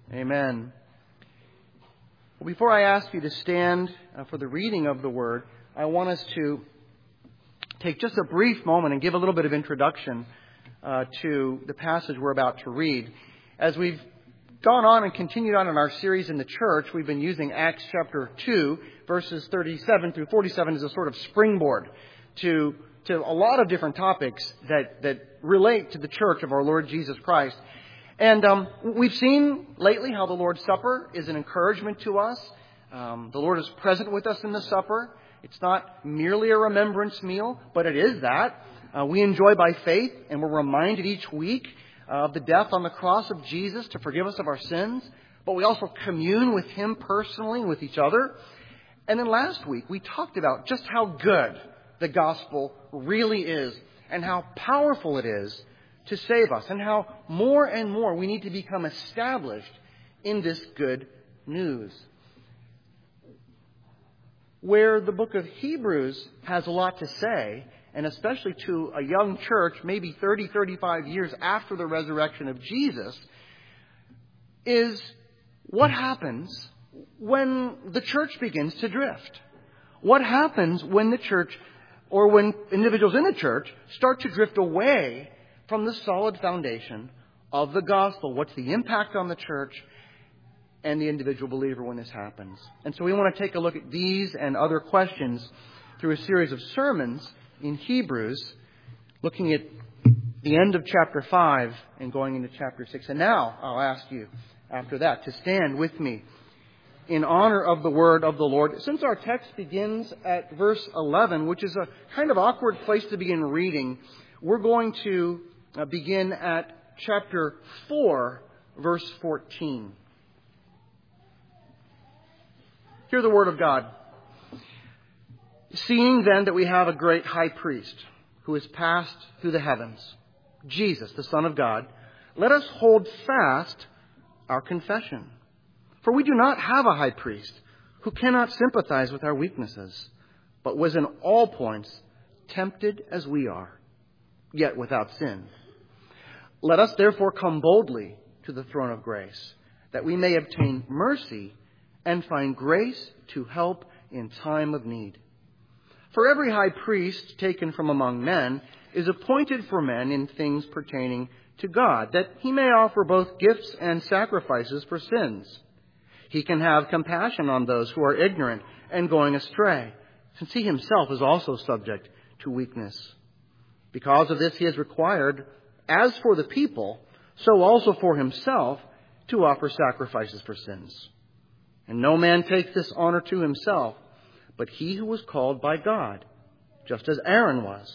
Amen. Well, before I ask you to stand for the reading of the Word, I want us to take just a brief moment and give a little bit of introduction to the passage we're about to read. As we've gone on and continued on in our series in the church, we've been using Acts chapter 2, verses 37 through 47 as a sort of springboard to a lot of different topics that relate to the church of our Lord Jesus Christ. And we've seen lately how the Lord's Supper is an encouragement to us. The Lord is present with us in the supper. It's not merely a remembrance meal, but it is that. We enjoy by faith, and we're reminded each week of the death on the cross of Jesus to forgive us of our sins. But we also commune with Him personally and with each other. And then last week, we talked about just how good the gospel really is and how powerful it is to save us, and how more and more we need to become established in this good news. Where the book of Hebrews has a lot to say, and especially to a young church, maybe 30, 35 years after the resurrection of Jesus, is what happens when the church begins to drift. What happens when the church, or when individuals in the church, start to drift away from the solid foundation of the gospel? What's the impact on the church and the individual believer when this happens? And so we want to take a look at these and other questions through a series of sermons in Hebrews, looking at the end of chapter 5 and going into chapter 6. And now I'll ask you, after that, to stand with me in honor of the word of the Lord. Since our text begins at verse 11, which is a kind of awkward place to begin reading, we're going to begin at chapter 4, verse 14. Hear the word of God. Seeing then that we have a great high priest who has passed through the heavens, Jesus, the Son of God, let us hold fast our confession. For we do not have a high priest who cannot sympathize with our weaknesses, but was in all points tempted as we are, yet without sin. Let us therefore come boldly to the throne of grace, that we may obtain mercy and find grace to help in time of need. For every high priest taken from among men is appointed for men in things pertaining to God, that he may offer both gifts and sacrifices for sins. He can have compassion on those who are ignorant and going astray, since he himself is also subject to weakness. Because of this, he is required, as for the people, so also for himself, to offer sacrifices for sins. And no man takes this honor to himself, but he who was called by God, just as Aaron was.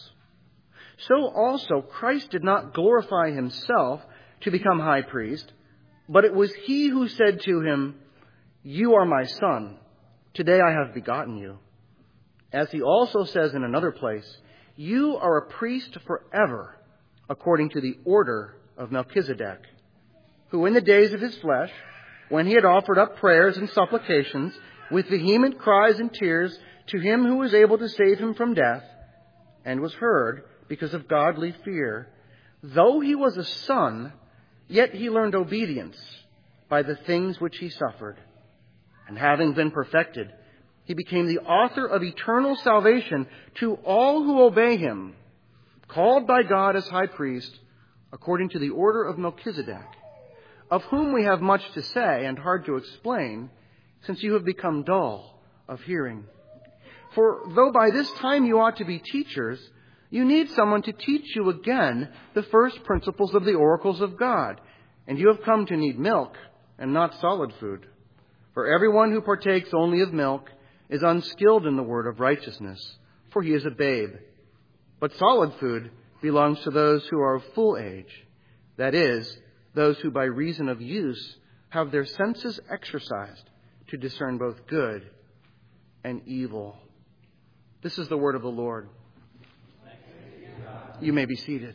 So also Christ did not glorify himself to become high priest, but it was he who said to him, "You are my son. Today I have begotten you." As he also says in another place, "You are a priest forever, according to the order of Melchizedek, who in the days of his flesh, when he had offered up prayers and supplications with vehement cries and tears to him who was able to save him from death, and was heard because of godly fear, though he was a son, yet he learned obedience by the things which he suffered. And having been perfected, he became the author of eternal salvation to all who obey him, called by God as high priest, according to the order of Melchizedek, of whom we have much to say and hard to explain, since you have become dull of hearing. For though by this time you ought to be teachers, you need someone to teach you again the first principles of the oracles of God, and you have come to need milk and not solid food. For everyone who partakes only of milk is unskilled in the word of righteousness, for he is a babe. But solid food belongs to those who are of full age, that is, those who by reason of use have their senses exercised to discern both good and evil. This is the word of the Lord. You may be seated.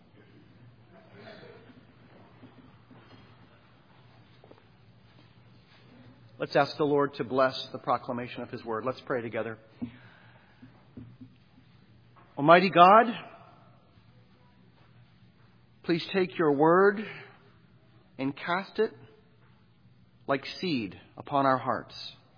Let's ask the Lord to bless the proclamation of his word. Let's pray together. Almighty God, please take your word and cast it like seed upon our hearts.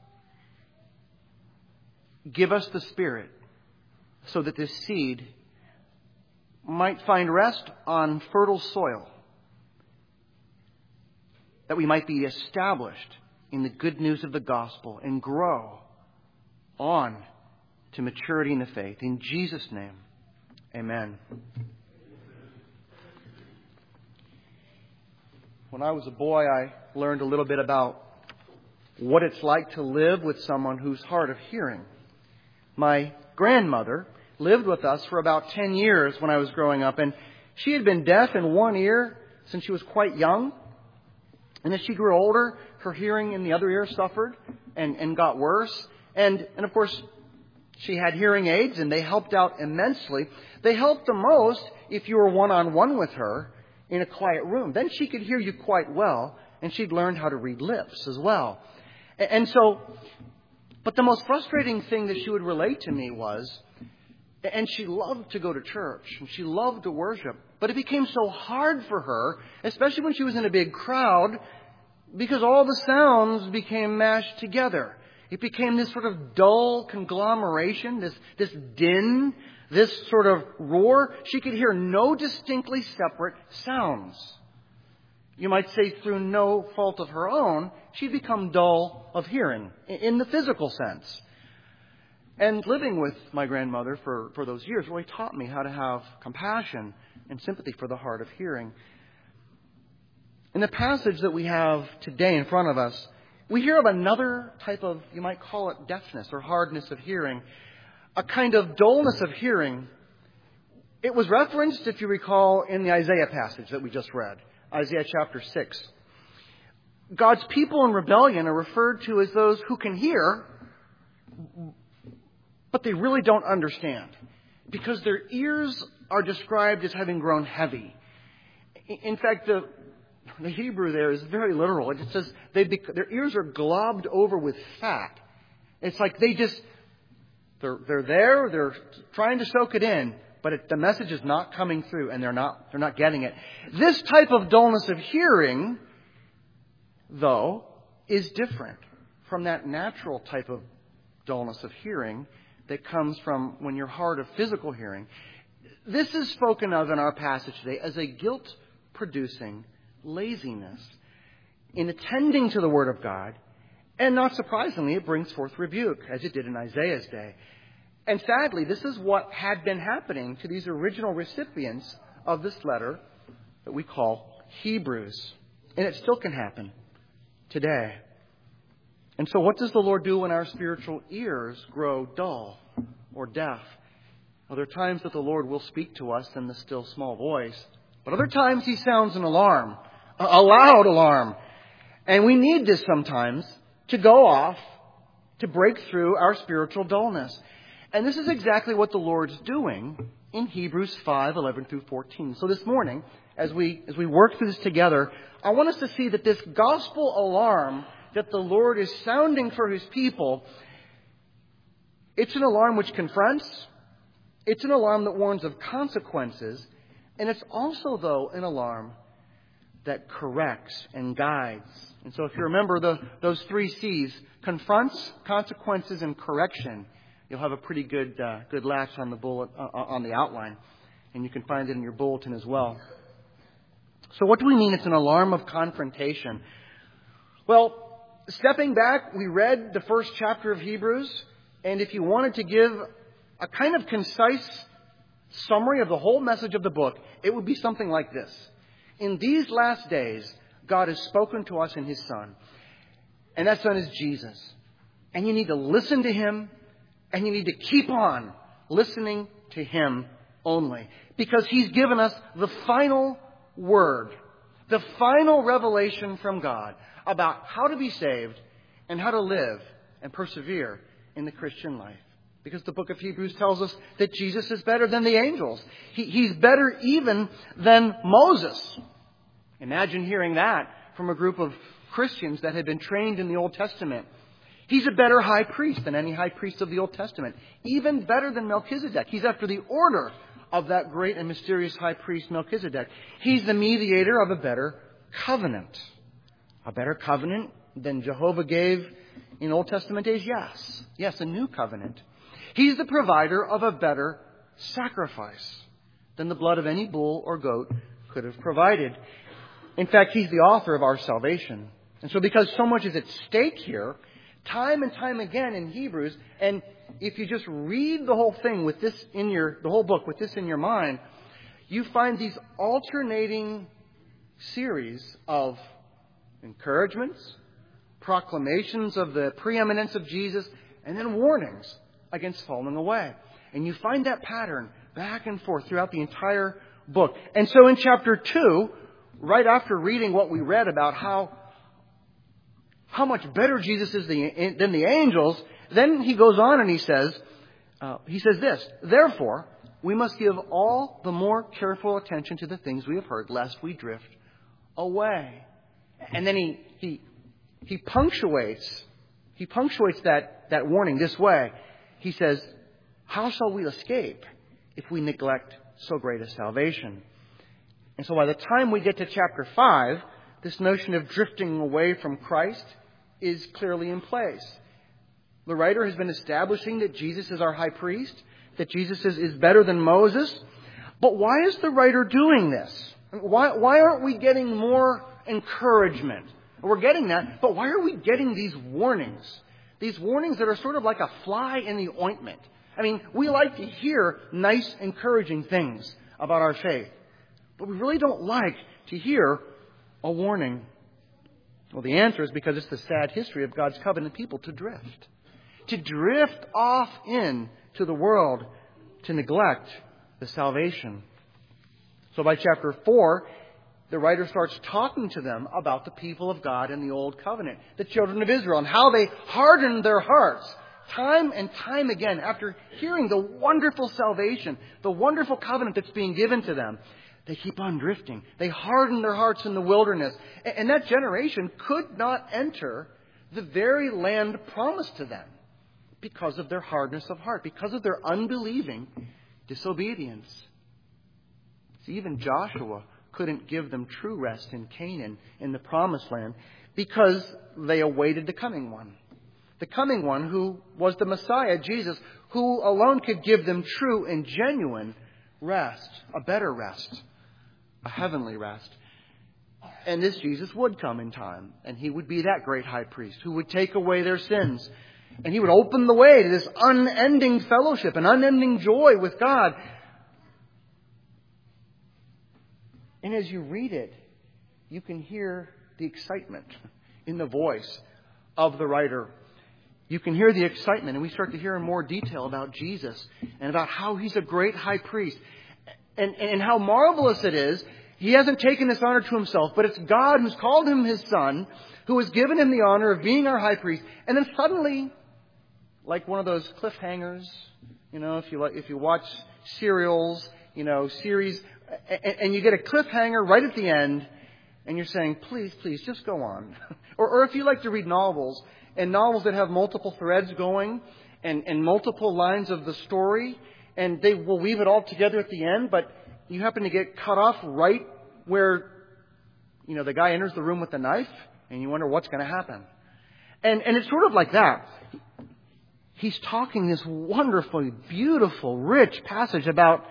Give us the Spirit so that this seed might find rest on fertile soil, that we might be established in the good news of the gospel and grow on to maturity in the faith. In Jesus' name, amen. When I was a boy, I learned a little bit about what it's like to live with someone who's hard of hearing. My grandmother lived with us for about 10 years when I was growing up, and she had been deaf in one ear since she was quite young. And as she grew older, her hearing in the other ear suffered and got worse. And of course, she had hearing aids, and they helped out immensely. They helped the most if you were one-on-one with her in a quiet room. Then she could hear you quite well, and she'd learned how to read lips as well. But the most frustrating thing that she would relate to me was, and she loved to go to church, and she loved to worship, but it became so hard for her, especially when she was in a big crowd, because all the sounds became mashed together. It became this sort of dull conglomeration, this din, this sort of roar. She could hear no distinctly separate sounds. You might say through no fault of her own, she'd become dull of hearing in the physical sense. And living with my grandmother for those years really taught me how to have compassion and sympathy for the hard of hearing. In the passage that we have today in front of us, we hear of another type of, you might call it deafness or hardness of hearing, a kind of dullness of hearing. It was referenced, if you recall, in the Isaiah passage that we just read, Isaiah chapter 6. God's people in rebellion are referred to as those who can hear, but they really don't understand, because their ears are described as having grown heavy. In fact, the Hebrew there is very literal. It says their ears are globbed over with fat. It's like they're there, they're trying to soak it in, but the message is not coming through, and they're not getting it. This type of dullness of hearing, though, is different from that natural type of dullness of hearing that comes from when you're hard of physical hearing. This is spoken of in our passage today as a guilt-producing laziness in attending to the Word of God. And not surprisingly, it brings forth rebuke, as it did in Isaiah's day. And sadly, this is what had been happening to these original recipients of this letter that we call Hebrews. And it still can happen today. And so what does the Lord do when our spiritual ears grow dull or deaf? Well, there are times that the Lord will speak to us in the still small voice. But other times He sounds an alarm, a loud alarm. And we need this sometimes to go off to break through our spiritual dullness. And this is exactly what the Lord's doing in Hebrews 5:11 through 14. So this morning, as we work through this together, I want us to see that this gospel alarm that the Lord is sounding for His people, it's an alarm which confronts, it's an alarm that warns of consequences, and it's also, though, an alarm that corrects and guides. And so if you remember those 3 C's, confronts, consequences, and correction, you'll have a pretty good latch on the bullet on the outline, and you can find it in your bulletin as well. So what do we mean it's an alarm of confrontation? Well, stepping back, we read the first chapter of Hebrews, and if you wanted to give a kind of concise summary of the whole message of the book, it would be something like this. In these last days, God has spoken to us in His Son, and that Son is Jesus. And you need to listen to Him, and you need to keep on listening to Him only, because He's given us the final word, the final revelation from God about how to be saved and how to live and persevere in the Christian life. Because the book of Hebrews tells us that Jesus is better than the angels. He's better even than Moses. Imagine hearing that from a group of Christians that had been trained in the Old Testament. He's a better high priest than any high priest of the Old Testament. Even better than Melchizedek. He's after the order of that great and mysterious high priest Melchizedek. He's the mediator of a better covenant. A better covenant than Jehovah gave in Old Testament days? Yes. Yes, a new covenant. He's the provider of a better sacrifice than the blood of any bull or goat could have provided. In fact, He's the author of our salvation. And so because so much is at stake here, time and time again in Hebrews, and if you just read the whole thing with this in the whole book with this in your mind, you find these alternating series of encouragements, proclamations of the preeminence of Jesus, and then warnings against falling away. And you find that pattern back and forth throughout the entire book. And so in chapter 2, right after reading what we read about how much better Jesus is than the angels, then he goes on and he says this, "Therefore, we must give all the more careful attention to the things we have heard, lest we drift away." And then he punctuates that warning this way. He says, "How shall we escape if we neglect so great a salvation?" And so by the time we get to chapter 5, this notion of drifting away from Christ is clearly in place. The writer has been establishing that Jesus is our high priest, that Jesus is better than Moses. But why is the writer doing this? Why aren't we getting more encouragement? We're getting that, but why are we getting these warnings? These warnings that are sort of like a fly in the ointment. I mean, we like to hear nice, encouraging things about our faith, but we really don't like to hear a warning. Well, the answer is because it's the sad history of God's covenant people to drift off into the world, to neglect the salvation. So by chapter 4, the writer starts talking to them about the people of God in the Old Covenant, the children of Israel, and how they hardened their hearts time and time again after hearing the wonderful salvation, the wonderful covenant that's being given to them. They keep on drifting. They harden their hearts in the wilderness. And that generation could not enter the very land promised to them because of their hardness of heart, because of their unbelieving disobedience. See, even Joshua couldn't give them true rest in Canaan, in the promised land, because they awaited the coming one. The coming one who was the Messiah, Jesus, who alone could give them true and genuine rest, a better rest, a heavenly rest. And this Jesus would come in time, and He would be that great high priest who would take away their sins. And He would open the way to this unending fellowship, an unending joy with God. And as you read it, you can hear the excitement in the voice of the writer. You can hear the excitement, and we start to hear in more detail about Jesus and about how He's a great high priest. And how marvelous it is. He hasn't taken this honor to Himself, but it's God who's called Him His Son, who has given Him the honor of being our high priest. And then suddenly, like one of those cliffhangers, if you watch serials, series, and you get a cliffhanger right at the end, and you're saying, please, just go on. Or if you like to read novels, and novels that have multiple threads going, and multiple lines of the story, and they will weave it all together at the end, but you happen to get cut off right where, the guy enters the room with the knife, and you wonder what's going to happen. And it's sort of like that. He's talking this wonderfully, beautiful, rich passage about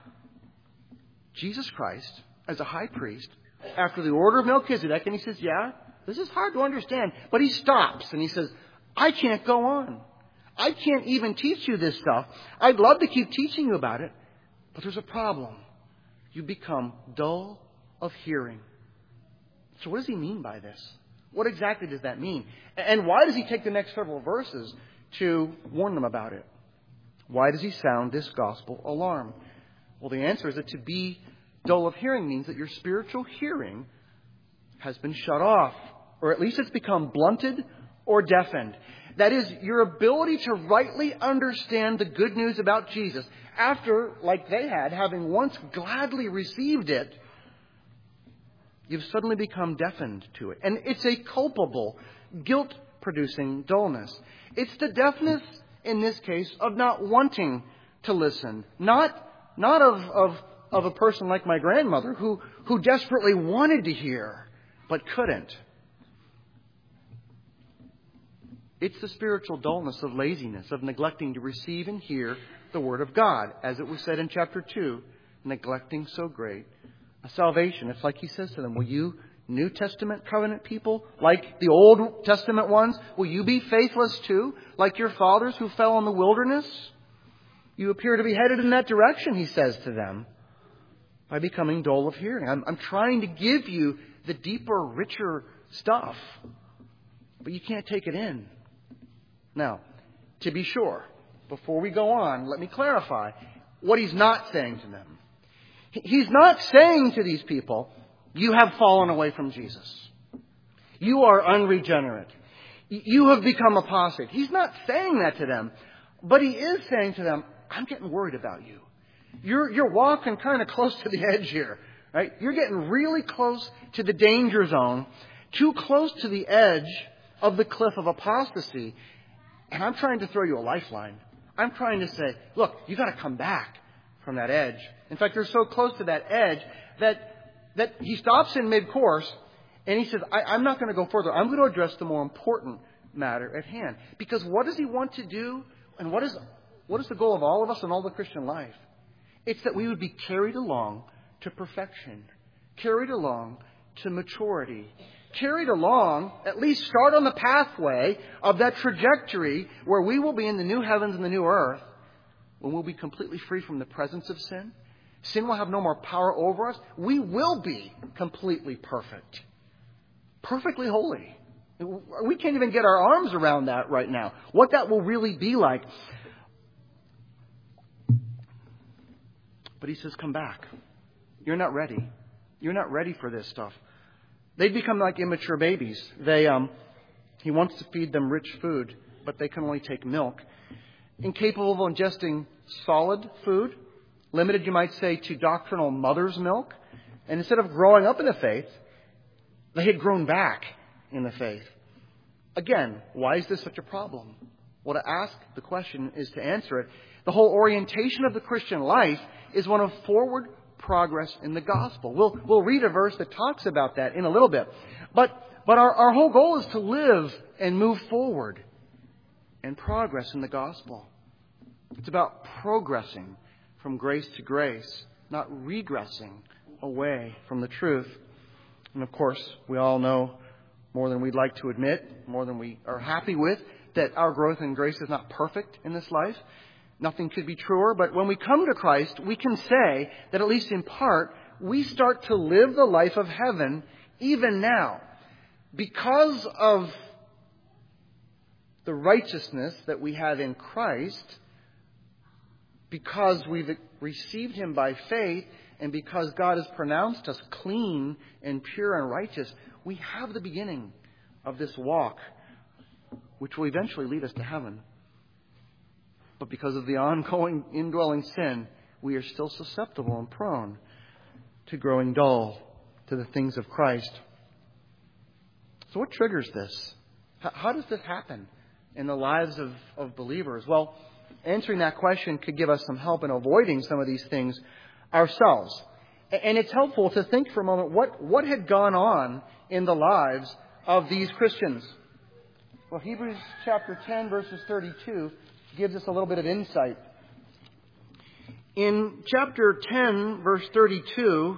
Jesus Christ as a high priest after the order of Melchizedek. And he says, yeah, this is hard to understand. But he stops and he says, I can't go on. I can't even teach you this stuff. I'd love to keep teaching you about it, but there's a problem. You become dull of hearing. So what does he mean by this? What exactly does that mean? And why does he take the next several verses to warn them about it? Why does he sound this gospel alarm? Well, the answer is that to be dull of hearing means that your spiritual hearing has been shut off, or at least it's become blunted or deafened. That is, your ability to rightly understand the good news about Jesus after, like they had, having once gladly received it, you've suddenly become deafened to it. And it's a culpable, guilt-producing dullness. It's the deafness, in this case, of not wanting to listen. Not of a person like my grandmother who desperately wanted to hear but couldn't. It's the spiritual dullness of laziness, of neglecting to receive and hear the Word of God, as it was said in chapter 2, neglecting so great a salvation. It's like he says to them, will you New Testament covenant people, like the Old Testament ones, will you be faithless too, like your fathers who fell in the wilderness? You appear to be headed in that direction, he says to them, by becoming dull of hearing. I'm trying to give you the deeper, richer stuff, but you can't take it in. Now, to be sure, before we go on, let me clarify what he's not saying to them. He's not saying to these people, you have fallen away from Jesus. You are unregenerate. You have become apostate. He's not saying that to them, but he is saying to them, I'm getting worried about you. You're walking kind of close to the edge here, right? You're getting really close to the danger zone, too close to the edge of the cliff of apostasy. And I'm trying to throw you a lifeline. I'm trying to say, look, you got to come back from that edge. In fact, they're so close to that edge that he stops in mid-course and he says, I'm not going to go further. I'm going to address the more important matter at hand. Because what does he want to do? And what is the goal of all of us and all the Christian life? It's that we would be carried along to perfection, carried along to maturity, carried along, at least start on the pathway of that trajectory where we will be in the new heavens and the new earth, when we'll be completely free from the presence of sin. Sin will have no more power over us. We will be completely perfect, perfectly holy. We can't even get our arms around that right now, what that will really be like. But he says, come back. You're not ready. You're not ready for this stuff. They become like immature babies. He wants to feed them rich food, but they can only take milk. Incapable of ingesting solid food, limited, you might say, to doctrinal mother's milk. And instead of growing up in the faith, they had grown back in the faith. Again, why is this such a problem? Well, to ask the question is to answer it. The whole orientation of the Christian life is one of forward progress in the gospel. We'll read a verse that talks about that in a little bit. But our whole goal is to live and move forward and progress in the gospel. It's about progressing from grace to grace, not regressing away from the truth. And of course, we all know more than we'd like to admit, more than we are happy with, that our growth in grace is not perfect in this life. Nothing could be truer, but when we come to Christ, we can say that at least in part, we start to live the life of heaven even now. Because of the righteousness that we have in Christ, because we've received Him by faith, and because God has pronounced us clean and pure and righteous, we have the beginning of this walk, which will eventually lead us to heaven. But because of the ongoing indwelling sin, we are still susceptible and prone to growing dull to the things of Christ. So what triggers this? How does this happen in the lives of believers? Well, answering that question could give us some help in avoiding some of these things ourselves. And it's helpful to think for a moment what had gone on in the lives of these Christians. Well, Hebrews chapter 10, verses 32 gives us a little bit of insight. In chapter 10, verse 32,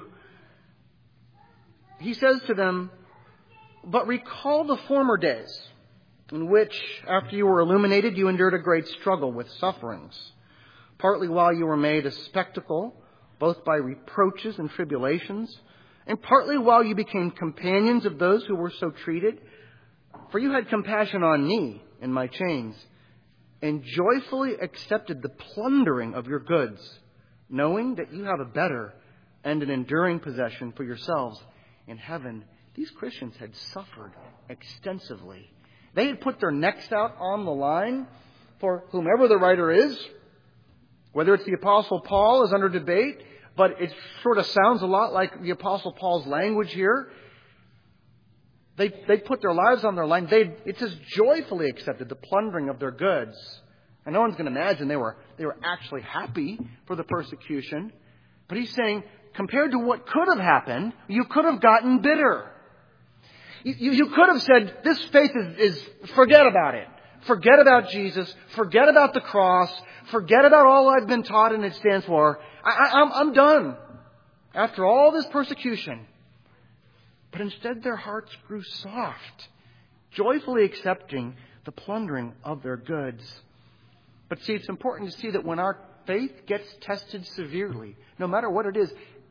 he says to them, "But recall the former days, in which, after you were illuminated, you endured a great struggle with sufferings, partly while you were made a spectacle, both by reproaches and tribulations, and partly while you became companions of those who were so treated. For you had compassion on me in my chains, and joyfully accepted the plundering of your goods, knowing that you have a better and an enduring possession for yourselves in heaven." These Christians had suffered extensively. They had put their necks out on the line for whomever the writer is. Whether it's the Apostle Paul is under debate, but it sort of sounds a lot like the Apostle Paul's language here. They put their lives on their line. It says joyfully accepted the plundering of their goods. And no one's going to imagine they were actually happy for the persecution. But he's saying, compared to what could have happened, you could have gotten bitter. You could have said, this faith is forget about it. Forget about Jesus. Forget about the cross. Forget about all I've been taught and it stands for. I'm done after all this persecution. But instead their hearts grew soft, joyfully accepting the plundering of their goods. But see, it's important to see that when our faith gets tested severely, no matter what it is,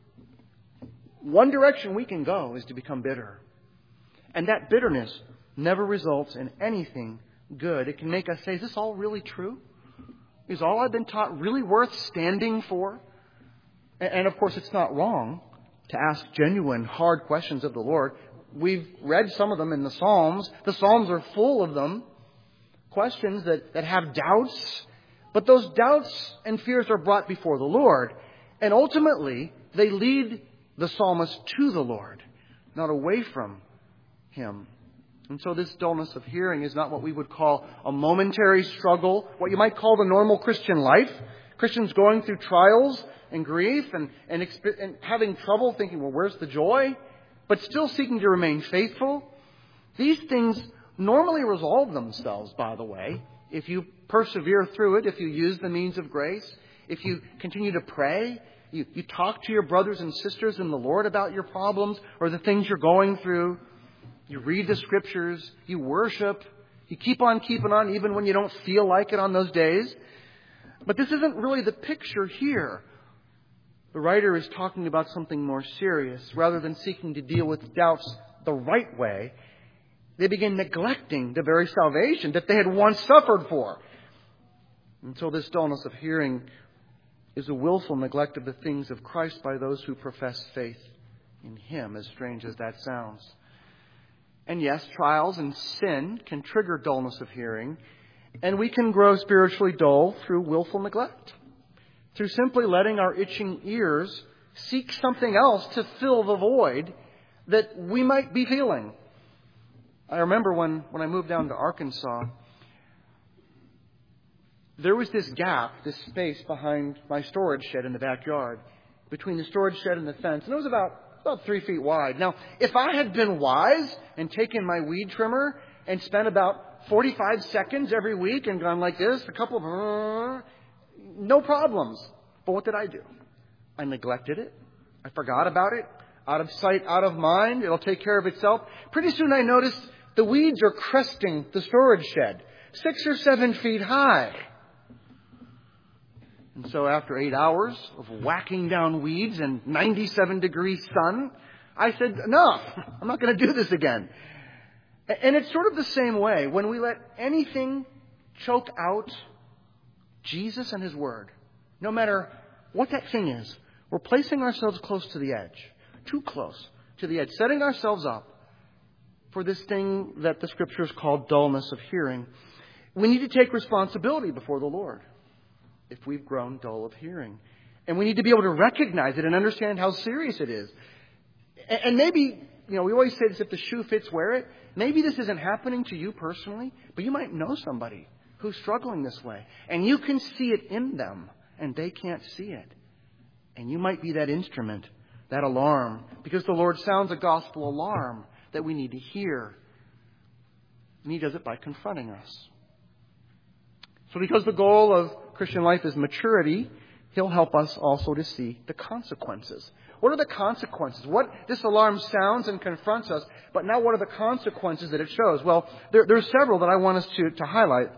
one direction we can go is to become bitter. And that bitterness never results in anything good. It can make us say, is this all really true? Is all I've been taught really worth standing for? And of course, it's not wrong to ask genuine, hard questions of the Lord. We've read some of them in the Psalms. The Psalms are full of them. Questions that have doubts. But those doubts and fears are brought before the Lord. And ultimately, they lead the psalmist to the Lord, not away from Him. And so this dullness of hearing is not what we would call a momentary struggle, what you might call the normal Christian life. Christians going through trials and grief and having trouble thinking, well, where's the joy? But still seeking to remain faithful. These things normally resolve themselves, by the way, if you persevere through it, if you use the means of grace, if you continue to pray, you talk to your brothers and sisters in the Lord about your problems or the things you're going through. You read the Scriptures, you worship, you keep on keeping on even when you don't feel like it on those days. But this isn't really the picture here. The writer is talking about something more serious. Rather than seeking to deal with doubts the right way, they begin neglecting the very salvation that they had once suffered for. And so this dullness of hearing is a willful neglect of the things of Christ by those who profess faith in Him, as strange as that sounds. And yes, trials and sin can trigger dullness of hearing, and we can grow spiritually dull through willful neglect, through simply letting our itching ears seek something else to fill the void that we might be feeling. I remember when I moved down to Arkansas, there was this gap, this space behind my storage shed in the backyard, between the storage shed and the fence, and it was about 3 feet wide. Now, if I had been wise and taken my weed trimmer and spent about 45 seconds every week and gone like this, no problems. But what did I do? I neglected it. I forgot about it. Out of sight, out of mind. It'll take care of itself. Pretty soon I noticed the weeds are cresting the storage shed, 6 or 7 feet high. And so after 8 hours of whacking down weeds and 97-degree sun, I said, enough. I'm not going to do this again. And it's sort of the same way when we let anything choke out Jesus and His Word. No matter what that thing is, we're placing ourselves close to the edge, too close to the edge, setting ourselves up for this thing that the Scriptures call dullness of hearing. We need to take responsibility before the Lord if we've grown dull of hearing. And we need to be able to recognize it and understand how serious it is. And maybe, we always say this, if the shoe fits, wear it. Maybe this isn't happening to you personally, but you might know somebody who's struggling this way. And you can see it in them, and they can't see it. And you might be that instrument, that alarm, because the Lord sounds a gospel alarm that we need to hear. And He does it by confronting us. So because the goal of Christian life is maturity, He'll help us also to see the consequences. What are the consequences? What this alarm sounds and confronts us, but now what are the consequences that it shows? Well, there's several that I want us to highlight.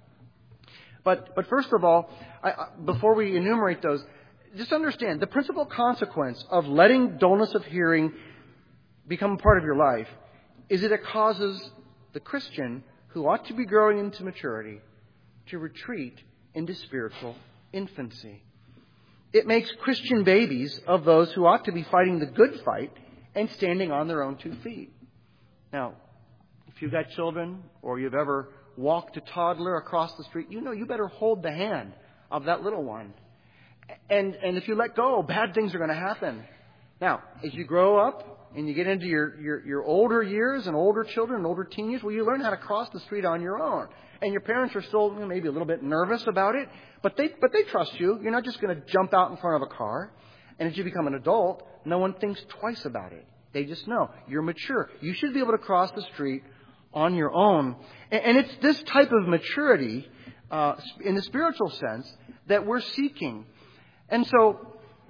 But first of all, before we enumerate those, just understand the principal consequence of letting dullness of hearing become a part of your life is that it causes the Christian who ought to be growing into maturity to retreat into spiritual infancy. It makes Christian babies of those who ought to be fighting the good fight and standing on their own 2 feet. Now, if you've got children or you've ever walked a toddler across the street, you better hold the hand of that little one. And if you let go, bad things are going to happen. Now, as you grow up and you get into your older years and older children and older teenagers, well, you learn how to cross the street on your own. And your parents are still maybe a little bit nervous about it, but they trust you. You're not just going to jump out in front of a car. And as you become an adult, no one thinks twice about it. They just know you're mature. You should be able to cross the street on your own. And it's this type of maturity, in the spiritual sense, that we're seeking. And so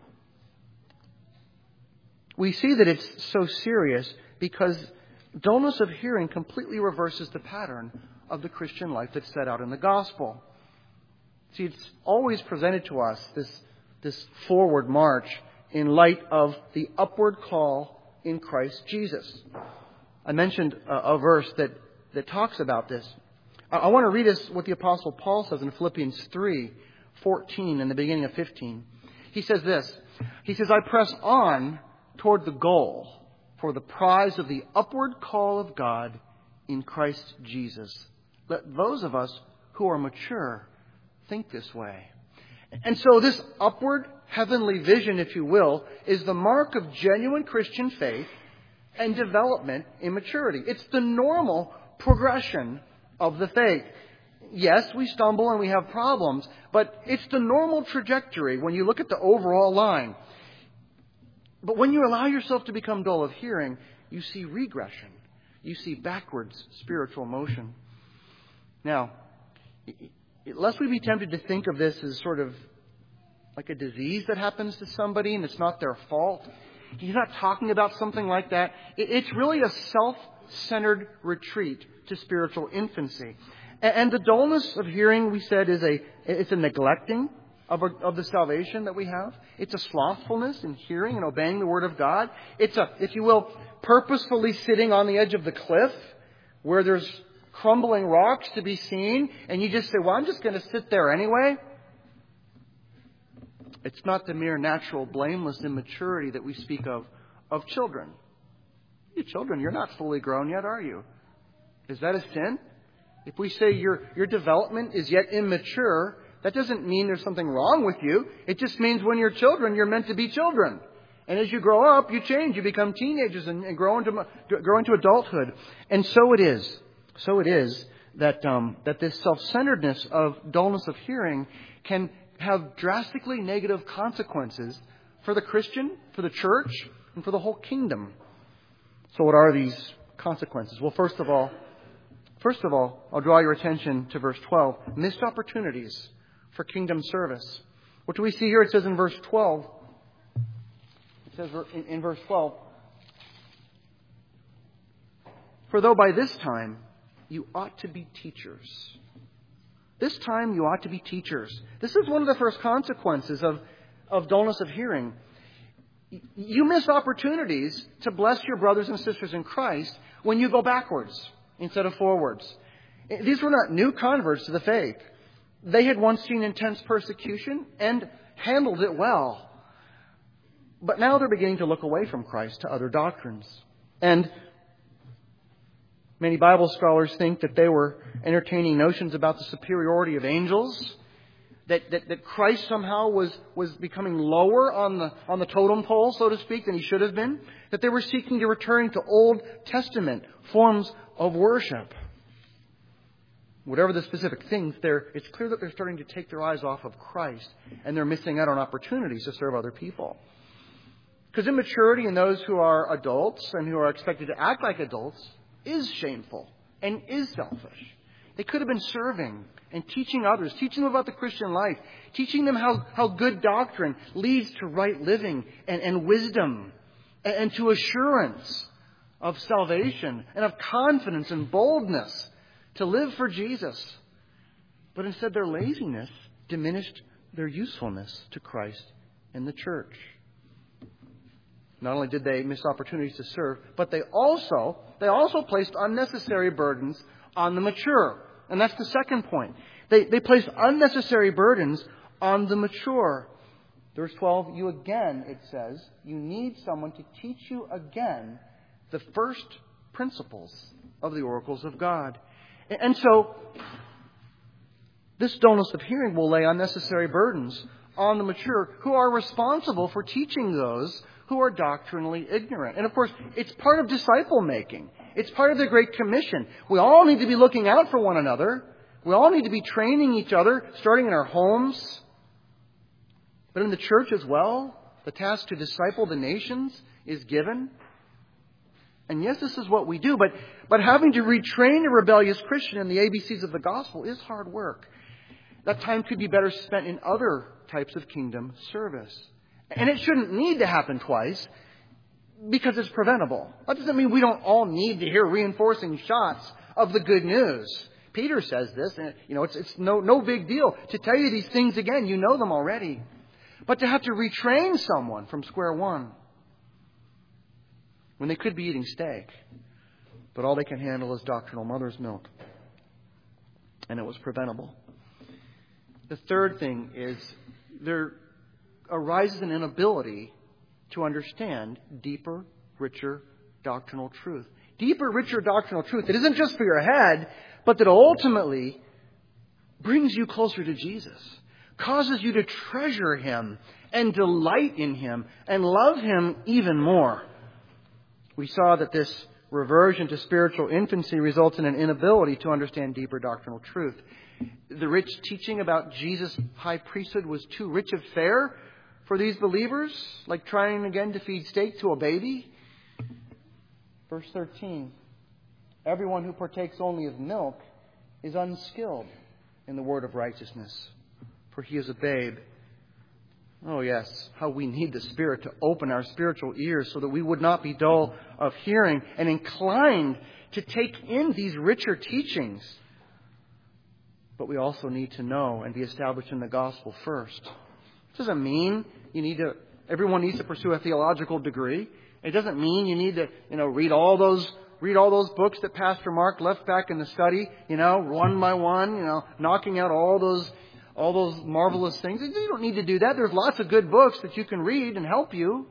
we see that it's so serious because dullness of hearing completely reverses the pattern of the Christian life that's set out in the gospel. See, it's always presented to us, this forward march, in light of the upward call in Christ Jesus. I mentioned a verse that talks about this. I want to read us what the Apostle Paul says in Philippians 3:14 and the beginning of 15. He says this. He says, I press on toward the goal for the prize of the upward call of God in Christ Jesus. Let those of us who are mature think this way. And so this upward heavenly vision, if you will, is the mark of genuine Christian faith and development in maturity. It's the normal progression of the faith. Yes, we stumble and we have problems, but it's the normal trajectory when you look at the overall line. But when you allow yourself to become dull of hearing, you see regression. You see backwards spiritual motion. Now, lest we be tempted to think of this as sort of like a disease that happens to somebody and it's not their fault. He's not talking about something like that. It's really a self-centered retreat to spiritual infancy. And the dullness of hearing, we said, it's a neglecting of the salvation that we have. It's a slothfulness in hearing and obeying the Word of God. It's a, if you will, purposefully sitting on the edge of the cliff where there's crumbling rocks to be seen, and you just say, well, I'm just going to sit there anyway. It's not the mere natural, blameless immaturity that we speak of children. You children, you're not fully grown yet, are you? Is that a sin? If we say your development is yet immature, that doesn't mean there's something wrong with you. It just means when you're children, you're meant to be children. And as you grow up, you change. You become teenagers and grow into adulthood. And so it is. So it is that this self-centeredness of dullness of hearing can have drastically negative consequences for the Christian, for the church, and for the whole kingdom. So what are these consequences? Well, first of all, I'll draw your attention to verse 12. Missed opportunities for kingdom service. What do we see here? It says in verse 12. It says in verse 12, for though by this time you ought to be teachers. This time you ought to be teachers. This is one of the first consequences of dullness of hearing. You miss opportunities to bless your brothers and sisters in Christ when you go backwards instead of forwards. These were not new converts to the faith. They had once seen intense persecution and handled it well. But now they're beginning to look away from Christ to other doctrines. And many Bible scholars think that they were entertaining notions about the superiority of angels, that Christ somehow was becoming lower on the totem pole, so to speak, than he should have been, that they were seeking to return to Old Testament forms of worship. Whatever the specific things, it's clear that they're starting to take their eyes off of Christ, and they're missing out on opportunities to serve other people. Because immaturity in those who are adults and who are expected to act like adults is shameful and is selfish. They could have been serving and teaching others, teaching them about the Christian life, teaching them how good doctrine leads to right living and wisdom and to assurance of salvation and of confidence and boldness to live for Jesus. But instead their laziness diminished their usefulness to Christ and the church. Not only did they miss opportunities to serve, but they also placed unnecessary burdens on the mature. And that's the second point. They placed unnecessary burdens on the mature. Verse 12, you again, it says, you need someone to teach you again the first principles of the oracles of God. And so, this dullness of hearing will lay unnecessary burdens on the mature who are responsible for teaching those who are doctrinally ignorant. And of course, it's part of disciple making. It's part of the Great Commission. We all need to be looking out for one another. We all need to be training each other, starting in our homes. But in the church as well, the task to disciple the nations is given. And yes, this is what we do, but having to retrain a rebellious Christian in the ABCs of the gospel is hard work. That time could be better spent in other types of kingdom service. And it shouldn't need to happen twice because it's preventable. That doesn't mean we don't all need to hear reinforcing shots of the good news. Peter says this, and it's no big deal to tell you these things again. You know them already. But to have to retrain someone from square one when they could be eating steak, but all they can handle is doctrinal mother's milk. And it was preventable. The third thing is there arises an inability to understand deeper, richer doctrinal truth. Deeper, richer doctrinal truth that isn't just for your head, but that ultimately brings you closer to Jesus, causes you to treasure Him and delight in Him and love Him even more. We saw that this reversion to spiritual infancy results in an inability to understand deeper doctrinal truth. The rich teaching about Jesus' high priesthood was too rich of fare for these believers, like trying again to feed steak to a baby. Verse 13, everyone who partakes only of milk is unskilled in the word of righteousness, for he is a babe. Oh yes, how we need the Spirit to open our spiritual ears so that we would not be dull of hearing and inclined to take in these richer teachings. But we also need to know and be established in the gospel first. It doesn't mean everyone needs to pursue a theological degree. It doesn't mean you need to, read all those books that Pastor Mark left back in the study, one by one, knocking out all those marvelous things. You don't need to do that. There's lots of good books that you can read and help you.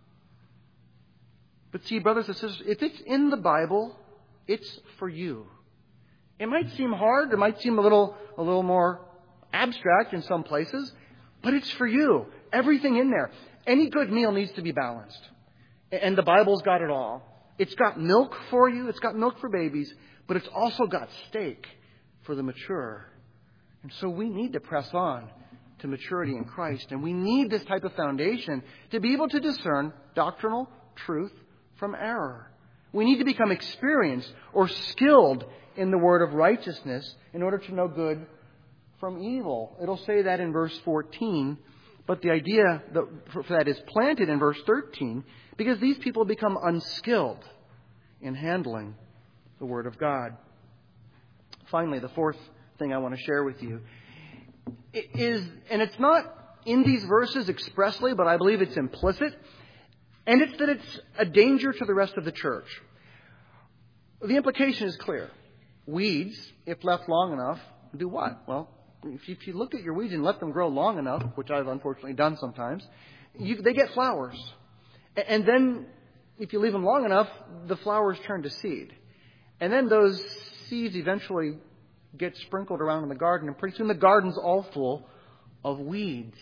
But see, brothers and sisters, if it's in the Bible, it's for you. It might seem hard. It might seem a little more abstract in some places. But it's for you. Everything in there. Any good meal needs to be balanced. And the Bible's got it all. It's got milk for you. It's got milk for babies. But it's also got steak for the mature. And so we need to press on to maturity in Christ. And we need this type of foundation to be able to discern doctrinal truth from error. We need to become experienced or skilled in the word of righteousness in order to know good from evil. It'll say that in verse 14, but the idea for that is planted in verse 13 because these people become unskilled in handling the word of God. Finally, the fourth thing I want to share with you is, and it's not in these verses expressly, but I believe it's implicit, and it's that it's a danger to the rest of the church. The implication is clear. Weeds, if left long enough, do what? Well, if you look at your weeds and let them grow long enough, which I've unfortunately done sometimes, they get flowers. And then, if you leave them long enough, the flowers turn to seed. And then those seeds eventually get sprinkled around in the garden, and pretty soon the garden's all full of weeds.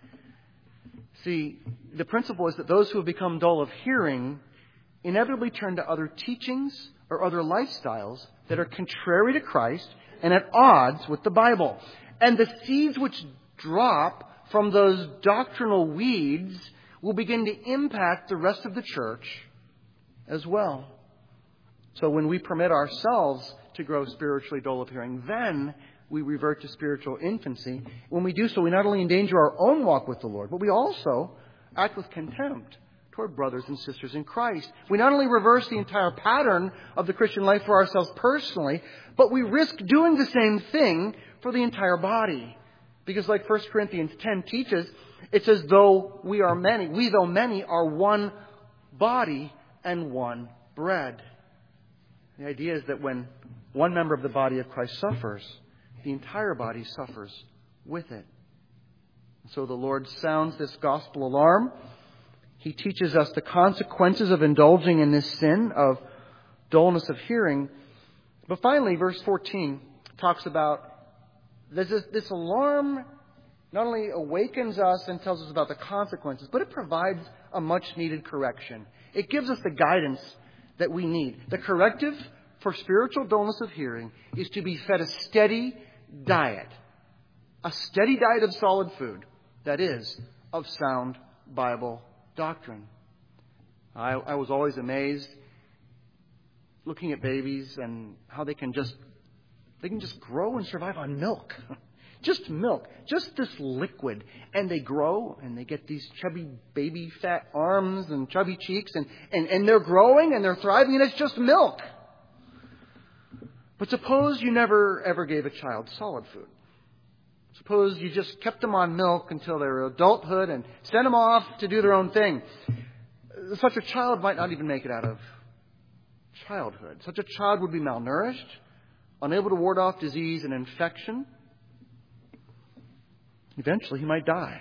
See, the principle is that those who have become dull of hearing inevitably turn to other teachings or other lifestyles that are contrary to Christ and at odds with the Bible. And the seeds which drop from those doctrinal weeds will begin to impact the rest of the church as well. So when we permit ourselves to grow spiritually dull of hearing, then we revert to spiritual infancy. When we do so, we not only endanger our own walk with the Lord, but we also act with contempt toward brothers and sisters in Christ. We not only reverse the entire pattern of the Christian life for ourselves personally, but we risk doing the same thing for the entire body. Because like 1 Corinthians 10 teaches, it says, though many are one body and one bread. The idea is that when one member of the body of Christ suffers, the entire body suffers with it. So the Lord sounds this gospel alarm. He teaches us the consequences of indulging in this sin of dullness of hearing. But finally, verse 14 talks about this alarm not only awakens us and tells us about the consequences, but it provides a much-needed correction. It gives us the guidance that we need. The corrective for spiritual dullness of hearing is to be fed a steady diet. A steady diet of solid food. That is, of sound Bible doctrine. I was always amazed looking at babies and how they can just grow and survive on milk. Just milk. Just this liquid. And they grow and they get these chubby baby fat arms and chubby cheeks and they're growing and they're thriving and it's just milk. But suppose you never ever gave a child solid food. Suppose you just kept them on milk until their adulthood and sent them off to do their own thing. Such a child might not even make it out of childhood. Such a child would be malnourished, unable to ward off disease and infection. Eventually, he might die.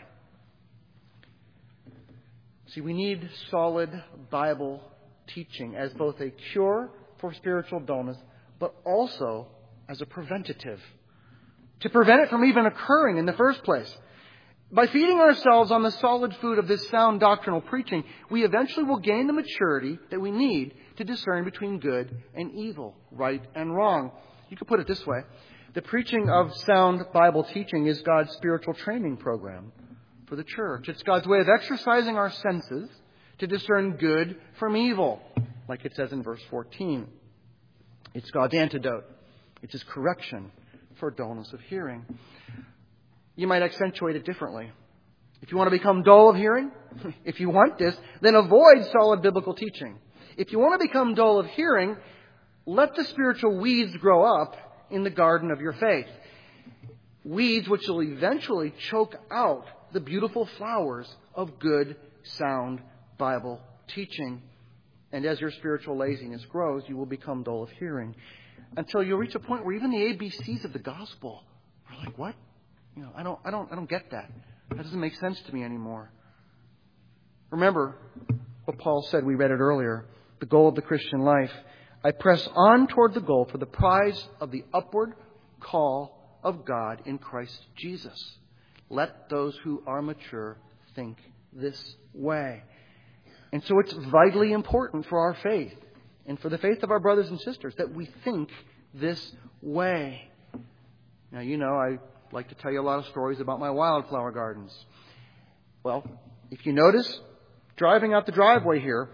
See, we need solid Bible teaching as both a cure for spiritual dullness, but also as a preventative, to prevent it from even occurring in the first place. By feeding ourselves on the solid food of this sound doctrinal preaching, we eventually will gain the maturity that we need to discern between good and evil, right and wrong. You could put it this way. The preaching of sound Bible teaching is God's spiritual training program for the church. It's God's way of exercising our senses to discern good from evil, like it says in verse 14. It's God's antidote. It's His correction for dullness of hearing. You might accentuate it differently. If you want to become dull of hearing, if you want this, then avoid solid biblical teaching. If you want to become dull of hearing, let the spiritual weeds grow up in the garden of your faith. Weeds which will eventually choke out the beautiful flowers of good, sound Bible teaching. And as your spiritual laziness grows, you will become dull of hearing until you reach a point where even the ABCs of the gospel are like, what? I don't get that. That doesn't make sense to me anymore. Remember what Paul said, we read it earlier, the goal of the Christian life. I press on toward the goal for the prize of the upward call of God in Christ Jesus. Let those who are mature think this way. And so it's vitally important for our faith and for the faith of our brothers and sisters that we think this way. Now, I like to tell you a lot of stories about my wildflower gardens. Well, if you notice, driving out the driveway here,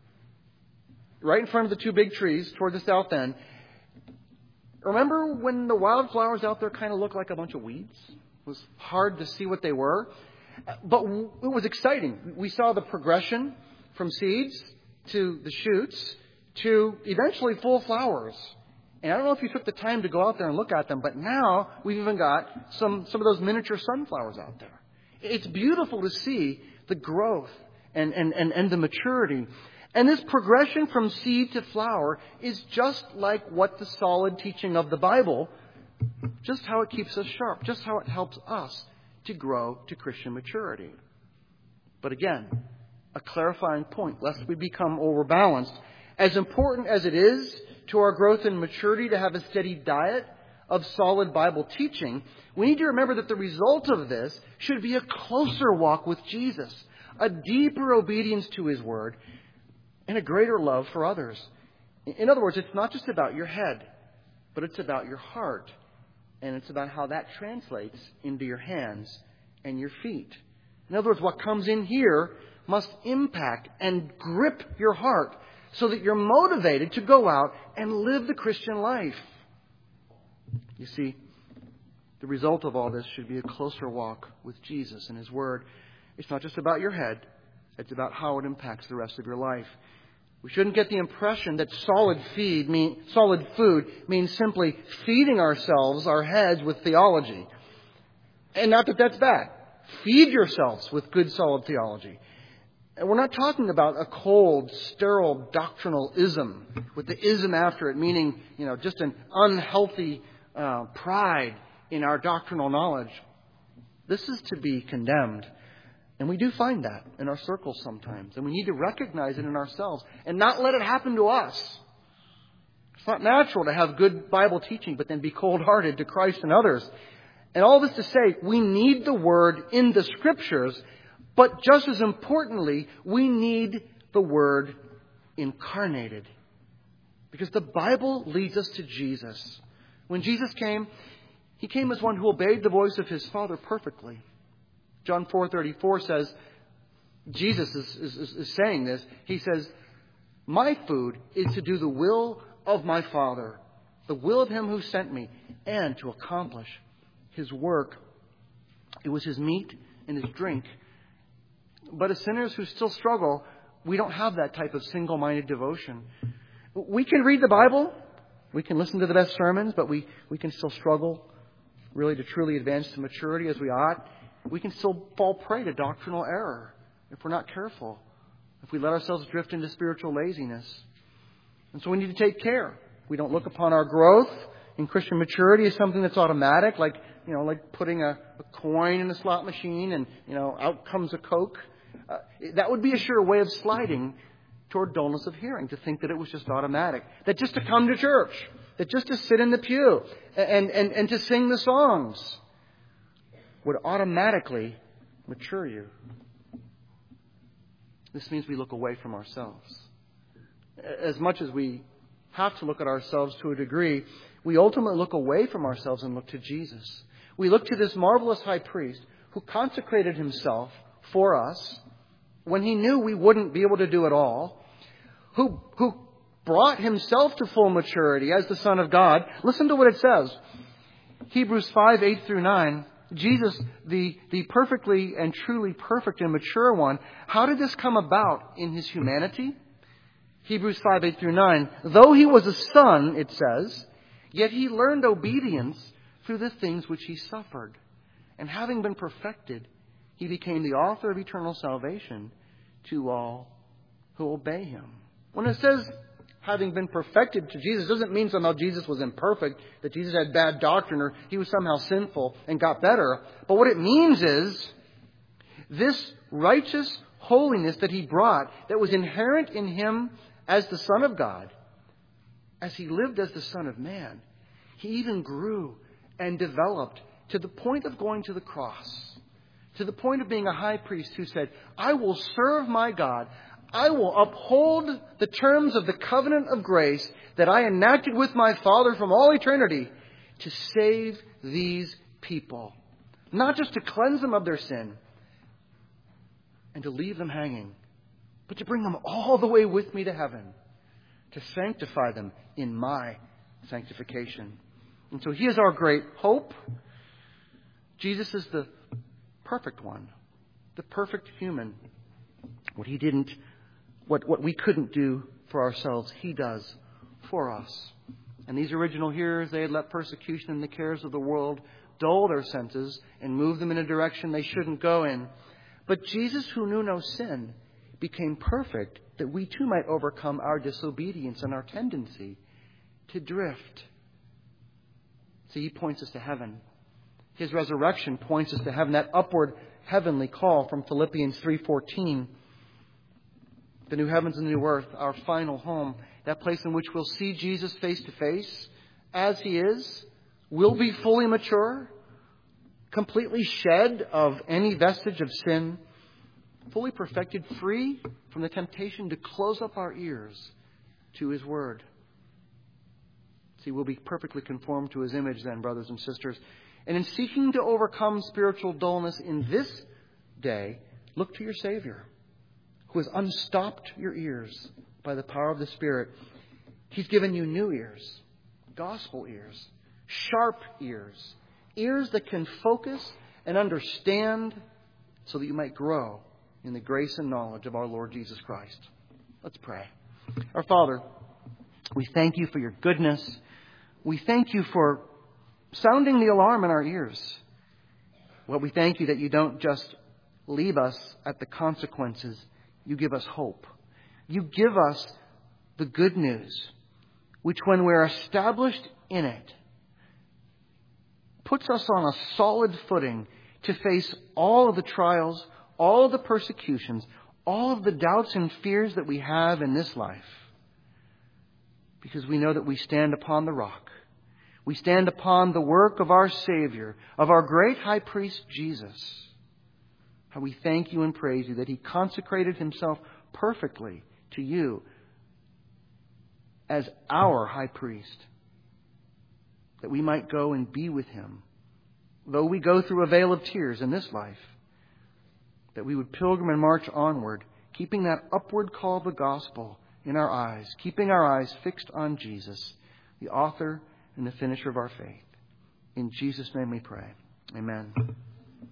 right in front of the two big trees toward the south end, remember when the wildflowers out there kind of looked like a bunch of weeds? It was hard to see what they were. But it was exciting. We saw the progression from seeds to the shoots to eventually full flowers. And I don't know if you took the time to go out there and look at them, but now we've even got some of those miniature sunflowers out there. It's beautiful to see the growth and the maturity. And this progression from seed to flower is just like what the solid teaching of the Bible, just how it keeps us sharp, just how it helps us to grow to Christian maturity. But again, a clarifying point, lest we become overbalanced. As important as it is to our growth and maturity to have a steady diet of solid Bible teaching, we need to remember that the result of this should be a closer walk with Jesus, a deeper obedience to His Word, and a greater love for others. In other words, it's not just about your head, but it's about your heart. And it's about how that translates into your hands and your feet. In other words, what comes in here must impact and grip your heart so that you're motivated to go out and live the Christian life. You see, the result of all this should be a closer walk with Jesus and His Word. It's not just about your head. It's about how it impacts the rest of your life. We shouldn't get the impression that solid food means simply feeding ourselves, our heads, with theology. And not that that's bad. Feed yourselves with good, solid theology. And we're not talking about a cold, sterile doctrinal ism, with the ism after it, meaning, just an unhealthy pride in our doctrinal knowledge. This is to be condemned. And we do find that in our circles sometimes. And we need to recognize it in ourselves and not let it happen to us. It's not natural to have good Bible teaching but then be cold-hearted to Christ and others. And all this to say, we need the Word in the Scriptures, but just as importantly, we need the Word incarnated. Because the Bible leads us to Jesus. When Jesus came, He came as one who obeyed the voice of His Father perfectly. John 4:34 says, Jesus is saying this. He says, my food is to do the will of my Father, the will of Him who sent me, and to accomplish His work. It was His meat and His drink. But as sinners who still struggle, we don't have that type of single-minded devotion. We can read the Bible, we can listen to the best sermons, but we can still struggle really to truly advance to maturity as we ought. We can still fall prey to doctrinal error if we're not careful, if we let ourselves drift into spiritual laziness. And so we need to take care. We don't look upon our growth in Christian maturity as something that's automatic, like putting a coin in a slot machine and, out comes a Coke. That would be a sure way of sliding toward dullness of hearing, to think that it was just automatic. That just to come to church, that just to sit in the pew and to sing the songs would automatically mature you. This means we look away from ourselves. As much as we have to look at ourselves to a degree, we ultimately look away from ourselves and look to Jesus. We look to this marvelous high priest who consecrated Himself for us when He knew we wouldn't be able to do it all, who brought Himself to full maturity as the Son of God. Listen to what it says. Hebrews 5:8-9. Jesus, the perfectly and truly perfect and mature one, how did this come about in His humanity? Hebrews 5:8-9. Though He was a son, it says, yet He learned obedience through the things which He suffered. And having been perfected, He became the author of eternal salvation to all who obey Him. When it says having been perfected to Jesus, it doesn't mean somehow Jesus was imperfect, that Jesus had bad doctrine, or He was somehow sinful and got better. But what it means is this righteous holiness that He brought, that was inherent in Him as the Son of God, as He lived as the Son of Man, He even grew and developed to the point of going to the cross, to the point of being a high priest who said, I will serve my God. I will uphold the terms of the covenant of grace that I enacted with my Father from all eternity to save these people. Not just to cleanse them of their sin and to leave them hanging, but to bring them all the way with me to heaven, to sanctify them in my sanctification. And so He is our great hope. Jesus is the perfect one, the perfect human. What we couldn't do for ourselves, He does for us. And these original hearers, they had let persecution and the cares of the world dull their senses and move them in a direction they shouldn't go in. But Jesus, who knew no sin, became perfect that we too might overcome our disobedience and our tendency to drift. See, He points us to heaven. His resurrection points us to heaven, that upward heavenly call from Philippians 3:14. The new heavens and the new earth, our final home, that place in which we'll see Jesus face to face as He is, will be fully mature, completely shed of any vestige of sin, fully perfected, free from the temptation to close up our ears to His Word. See, we'll be perfectly conformed to His image then, brothers and sisters. And in seeking to overcome spiritual dullness in this day, look to your Savior, who has unstopped your ears by the power of the Spirit. He's given you new ears, gospel ears, sharp ears, ears that can focus and understand so that you might grow in the grace and knowledge of our Lord Jesus Christ. Let's pray. Our Father, we thank You for Your goodness. We thank You for sounding the alarm in our ears. Well, we thank You that You don't just leave us at the consequences. You give us hope. You give us the good news, which when we're established in it, puts us on a solid footing to face all of the trials, all of the persecutions, all of the doubts and fears that we have in this life. Because we know that we stand upon the rock. We stand upon the work of our Savior, of our great high priest, Jesus. How we thank You and praise You that He consecrated Himself perfectly to You as our high priest, that we might go and be with Him, though we go through a vale of tears in this life, that we would pilgrim and march onward, keeping that upward call of the gospel in our eyes, keeping our eyes fixed on Jesus, the author and the finisher of our faith. In Jesus' name we pray. Amen.